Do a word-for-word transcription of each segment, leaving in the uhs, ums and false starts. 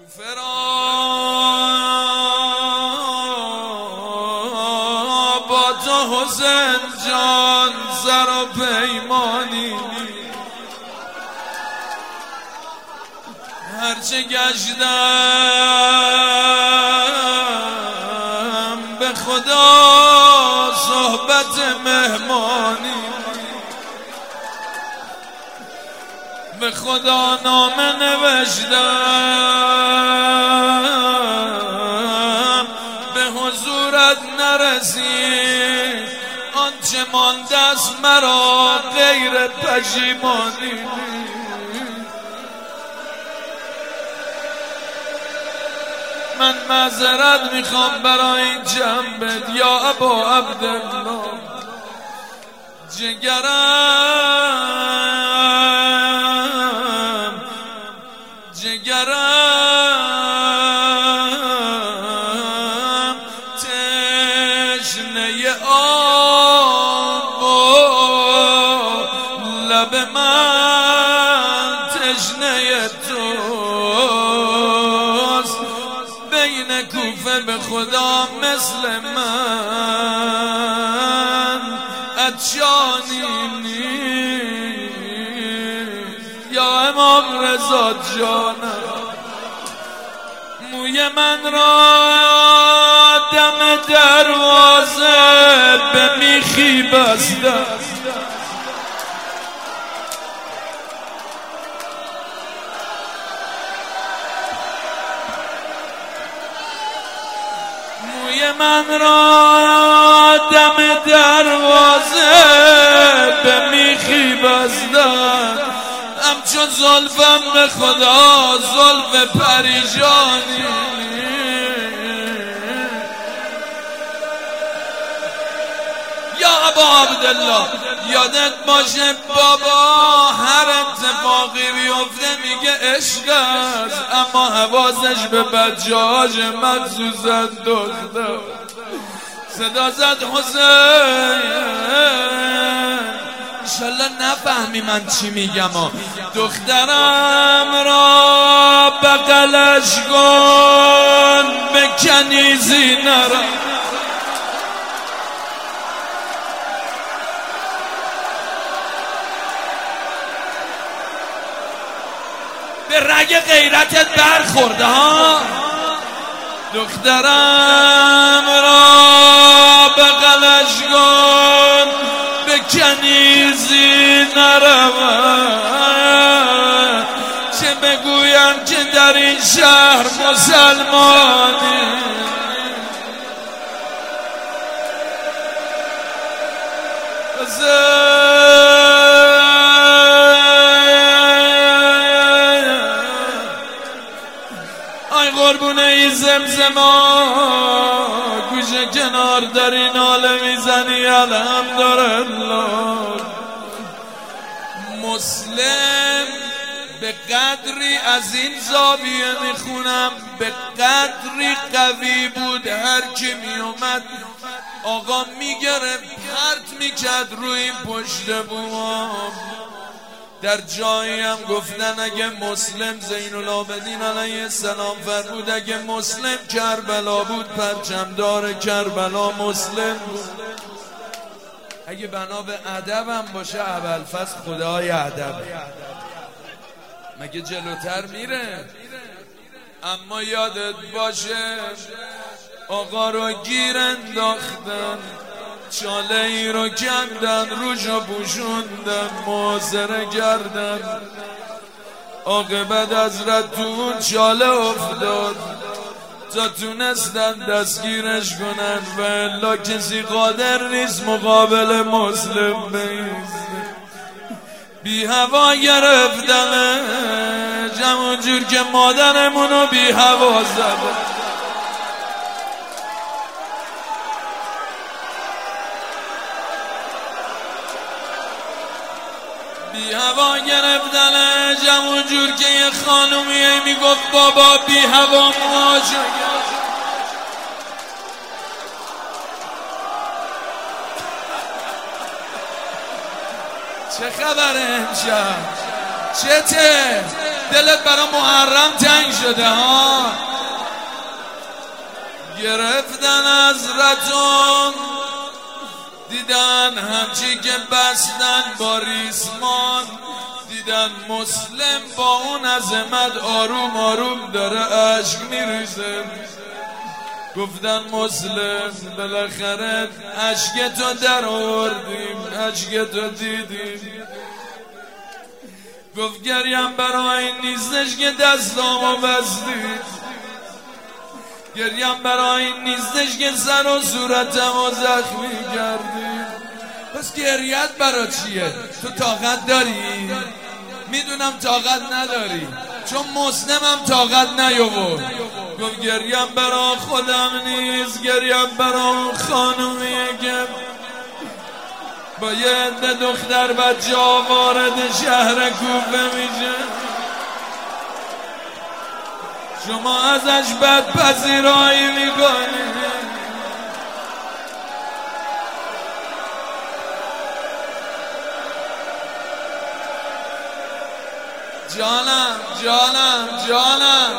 کوفه را با تو حسین جان زر و پیمانی، هرچه گشتم به خدا صحبت مهمانی، به خدا نامه نوشتم به حضورت نرسید، آنچه مانده است مرا غیر پشیمانی. من معذرت میخوام برای این جنبت یا ابا عبدالله، جگرم جگرم تشنه آب و لب من تشنه توست، بین کوفه به خدا مثل من عطشانی نیست. یا امام رضا جانم، موی من را دم دروازه به میخی بسته، موی من را دم دروازه به میخی بستن، همچون زلفم به خدا زلف پریشانی. یا ابا عبدالله یادت باشه بابا هر اتفاقی بیفته میگه عشق است، اما حواسش به بچه‌هاش مخصوصا دختر. صدا زد حسین، انشالله نفهمی من چی میگم. دخترم را بغلش کن به کنیزی نرم، به رگ غیرتت برخورده ها. دخترم را بغلش کن به کنیزی نروم، چه بگویم که در این شهر مسلمانی. آی قربونه ای زمزما گوشه کنار در این حال میزنی الحمدلله. مسلم به قدری از این زاویه میخونم، به قدری قوی بود هر کی میومد آقا میگرفت پرت میکرد روی این پشت بوم. در جایی هم گفتن اگه مسلم زین العابدین علیه السلام فرمود اگه مسلم کربلا بود پرچمدار کربلا مسلم بود. اگه بنا به ادب هم باشه ابوالفضل خدای ادب، مگه جلوتر میره؟ اما یادت باشه آقا رو گیر انداختن، چاله ای رو کندن، روشو پوشوندن، موزره کردن، عاقبت حضرت تو چاله افتاد تا تونستن دستگیرش کنن و الا کسی قادر نیست مقابل مسلم بیسته. بی هوا گرفتنش همون جور که مادرمونو بی هوا زده. بی هوا گرفتنش همون جور که یه خانومیه میگفت بابا بی هوا مواجه. چه خبره امشب؟ چته؟ دلت برا محرم تنگ شده ها. گرفتن از رتون دیدن همچی که بستن با ریسمان، دیدن مسلم با اون عظمت آروم آروم داره عشق میریزه. گفتن مسلم بالاخره عشق تو در آوردیم، عشق تو دیدیم. گفت گریم برای این نیستش که دستامو بستید، گریم برای این نیستش که سر و صورتمو زخمی کردید. پس گریت برا چیه؟ تو طاقت داری؟ میدونم طاقت نداری، چون مسلمم طاقت نیاورد. گفت گریم برا خودم نیست، گریم برا خانومیه که با یه عده دختر بچه ها وارد شهر کوفه میشه. شما ازش بد پذیرایی میکنید. جانم جانم جانم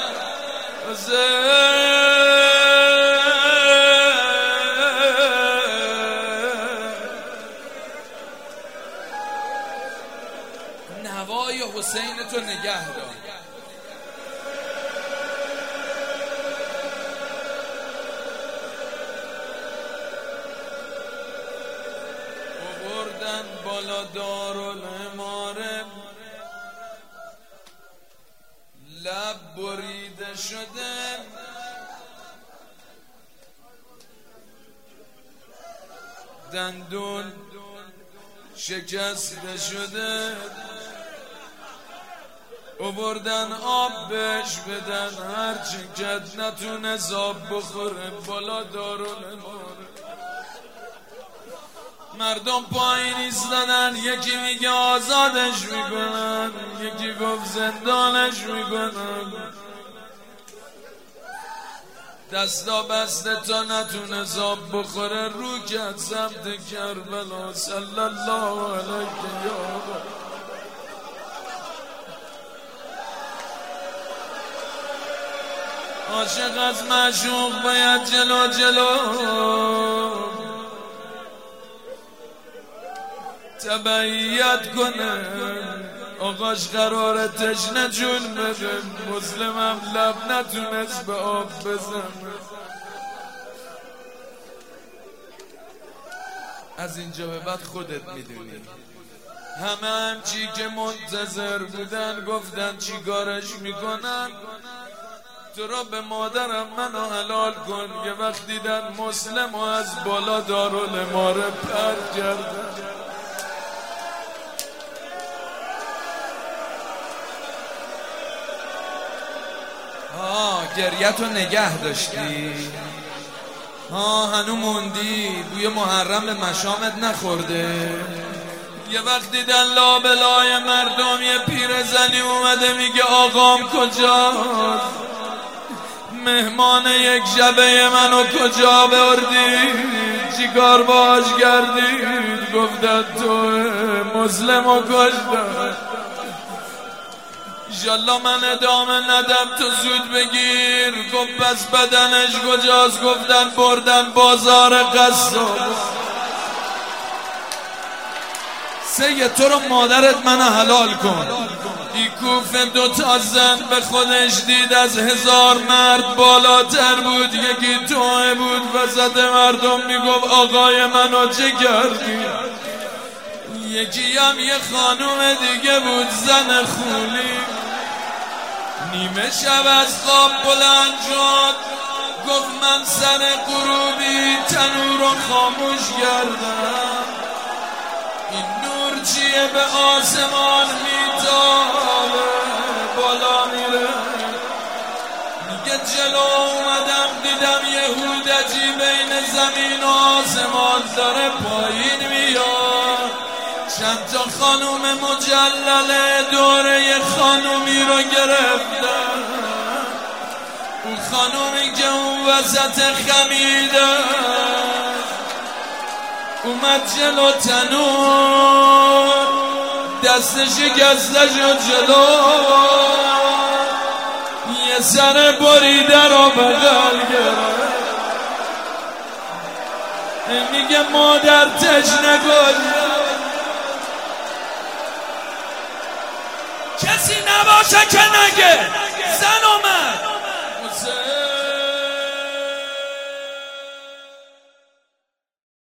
نوای حسین تو نگه دار. آوردن بالا دارالعماره، لب بریده شده، دندون شکسته شده. آوردن آب بهش بدن، هرچی کد نتونه آب بخوره بالا دارالعماره. مردم پایین ایستادن، یکی میگه آزادش میکنن، یکی گفت زندانش میکنن. دستا بسته تا نتونه زاب بخوره، رو کرد سمت کربلا. صلی الله علیه یا عاشق از معشوق باید جلو جلو تبعیت کنه. آقاش قراره تشنه جون بده، مسلمم لب نتونست به آب بزنه. از اینجا به بعد خودت میدونی. همه همچی که منتظر بودن گفتن چی کارش میکنن. تو را به مادرم منو حلال کن. یه وقت دیدن مسلم و از بالا دارالعماره پرد کردن. ها گریت رو نگه داشتی؟ ها هنو موندی؟ بوی محرم به مشامت نخورده؟ یه وقت دیدن لابلای مردم یه پیرزنی اومده میگه آقام کجاست؟ مهمان یک شبه منو کجا بردید؟ چی کار باش کردید؟ گفتن تو مسلم و کشتن. ایشالله من ادامه ندم تو زود بگیر. گفت پس بدنش کجاست؟ گفتن بردن بازار قصاب. سه تو رو مادرت من حلال کن. ای کوفه دو تا زن به خودش دید، از هزار مرد بالاتر بود. یکی توه بود وسط مردم میگفت آقای منو چه کردی؟ یکی هم یه خانوم دیگه بود زن خولی. نیمه شب از خواب بلند شد، گفت من سر غروبی تنور رو خاموش کردم. این نور چیه به آسمان میتابه بالا میره؟ میگه جلو اومدم دیدم یهودجی بین زمین و آسمان داره پایین میاد. چند تا خانوم مجلله دوره خانومی رو گرفتن. اون خانومی که اون وسط خمیده اومد جلو تنور، دستش شکسته شد جلو، یه سر بریده رو بغل گرفت، میگه مادر تشنه گل کسی نباشه که نگه زن اومد